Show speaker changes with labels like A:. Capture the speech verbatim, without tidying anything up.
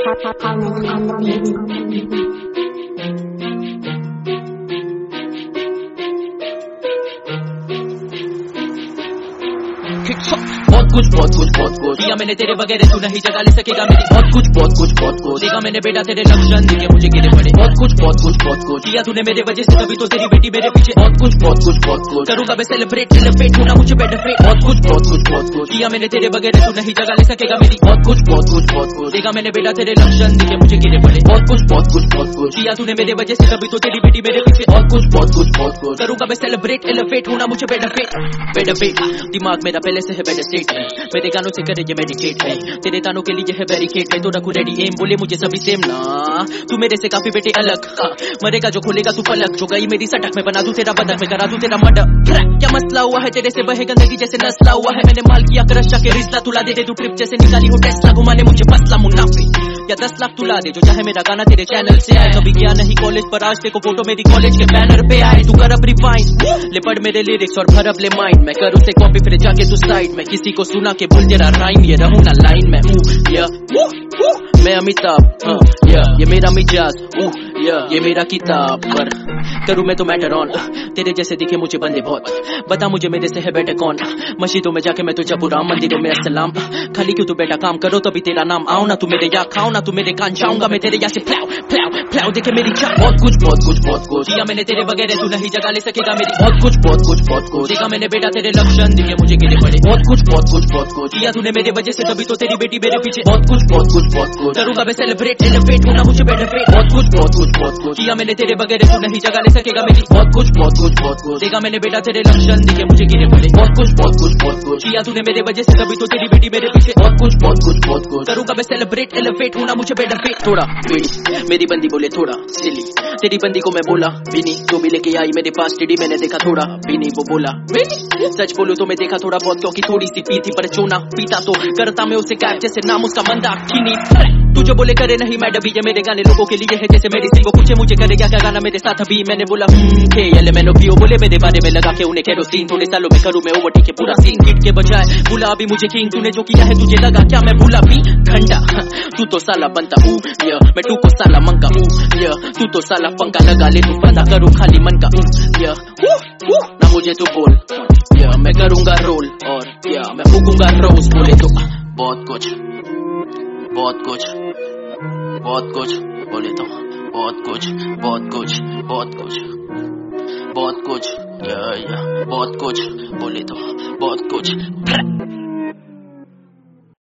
A: बहुत कुछ बहुत कुछ बहुत कुछ किया मैंने तेरे बगैर तू नहीं जगा ले सकेगा मेरी बहुत कुछ बहुत कुछ बहुत कुछ देखा मैंने बेटा तेरे लक्षण दिखे मुझे गिरे पड़े बहुत कुछ बहुत कुछ बहुत कुछ किया तूने मेरे वजह से कभी तो तेरी बेटी मेरे पीछे बहुत कुछ बहुत कुछ बहुत कुछ करूंगा मैं सेलिब्रेट सेलिब्रेट होना मुझे बेनिफिट बहुत कुछ बहुत कुछ बहुत कुछ किया मैंने तेरे बगैर तू नहीं जगा ले सकेगा मेरी बहुत कुछ बहुत कुछ बहुत कुछ देखा मैंने बेटा तेरे लक्षण दिखे मुझे गिरे पड़े बहुत कुछ बहुत कुछ बहुत कुछ किया तूने मेरे वजह से कभी तो तेरी बेटी मेरे पीछे बहुत कुछ बहुत कुछ बहुत कुछ करूंगा मैं सेलिब्रेट एलिवेट होना मुझे बेनिफिट बेनिफिट दिमाग मेरा पहले से है बेटर स्टेट है मेरे गानों से करे ये मेडिकेट है तेरे तानों के लिए है बैरिकेड है तो रखू रेडी एम बोले मुझे सभी सेम ना तू मेरे से काफी बेटे अलग मरेगा जो खोलेगा तू पलक जो गई मेरी सटक में बना दूं तेरा बदक में करा दूं तेरा मर्डर क्या मसला हुआ है तेरे से बहे गंदगी जैसे नस्ला हुआ है मैंने माल किया क्रश जाके रिश्ता तुला दे दे तू ट्रिप जैसे निकाली हो टेस्ला घुमा ले मुझे फसला मुनाफे या दस लाख तुला दे जो चाहे मेरा गाना तेरे चैनल से आए कभी गया नहीं कॉलेज पर आज देखो फोटो मेरी कॉलेज के बैनर पे आए तू कर अब रिफाइन ले पढ़ मेरे लिरिक्स और भर अब ले माइंड मैं कर उसे कॉपी फिर जाके तू साइड में किसी को सुना के भूल जरा राइम ये रहूं ना लाइन में हूँ या मैं अमिताभ या ये मेरा मिजाज या ये मेरा किताब पर करूँ मैं तो मैटर ऑन तेरे जैसे दिखे मुझे बंदे बहुत बता मुझे मेरे से है बेटे कौन मस्जिदों में जाके मैं तो जब राम मंदिरों में अस्सलाम खाली क्यों तू बेटा काम करो तभी तेरा नाम आओ ना तू मेरे यहाँ खाओ ना तू मेरे कान जाऊंगा मैं तेरे यहाँ से फ्लैव फ्लैव फ्लैव देखे मेरी चाह बहुत कुछ बहुत कुछ बहुत कुछ किया मैंने तेरे बगैर तू नहीं जगा ले सकेगा मेरी बहुत कुछ बहुत कुछ बहुत कुछ देखा मैंने बेटा तेरे लक्षण दिखे मुझे गिरे पड़े बहुत कुछ बहुत कुछ बहुत कुछ किया तूने मेरे वजह से कभी तो तेरी बेटी मेरे पीछे बहुत कुछ बहुत कुछ बहुत कुछ करूंगा मैं सेलिब्रेट एलिवेट होना मुझे बेनिफिट बहुत कुछ बहुत कुछ बहुत कुछ किया मैंने तेरे बगैर तू नहीं जगा ले सकेगा मेरी बहुत कुछ बहुत कुछ बहुत कुछ देखा मैंने बेटा तेरे लक्षण दिखे मुझे गिरे पड़े बहुत कुछ बहुत कुछ बहुत कुछ किया तूने मेरे वजह से कभी तो तेरी बेटी मेरे पीछे बहुत कुछ बहुत कुछ बहुत कुछ करूंगा मैं सेलिब्रेट एलिवेट होना मुझे बेनिफिट थोड़ा बीड़ी मेरी बंदी बोले थोड़ा सिली तेरी बंदी को मैं बोला बीनी तो भी लेके आई मेरे पास टीडी मैंने देखा थोड़ा बीनी वो बोला बीनी सच बोलूं तो मैं देखा थोड़ा बहुत क्योंकि थोड़ी सी पी थी पर चोना पीता तो करता मैं उसे कैप जैसे नाम उसका मंदा कीनी तू जो बोले करे नहीं मैं डबी ये मेरे गाने लोगों के लिए है जैसे मेडिसिन वो पूछे मुझे करे क्या क्या गाना मेरे साथ अभी मैंने बोला के एल मैनो पियो बोले मेरे बारे में लगा के उन्हें केरोसिन थोड़े सालों में करूं मैं ओवरटेक के पूरा सीन हिट के बजाय भूला अभी मुझे किंग तूने जो किया है तुझे लगा क्या मैं भूला भी घंटा तू तो साला बनता हूँ या मैं तू को साला मंगा हूँ या तू तो साला पंखा लगा ले तू फंदा करूँ खाली मन का हूँ या ना मुझे तू बोल या मैं करूंगा रोल और या मैं फूकूंगा रोज बोले तो बहुत कुछ बहुत कुछ बहुत कुछ बोले तो बहुत कुछ बहुत कुछ बहुत कुछ बहुत कुछ या या बहुत कुछ बोले तो बहुत कुछ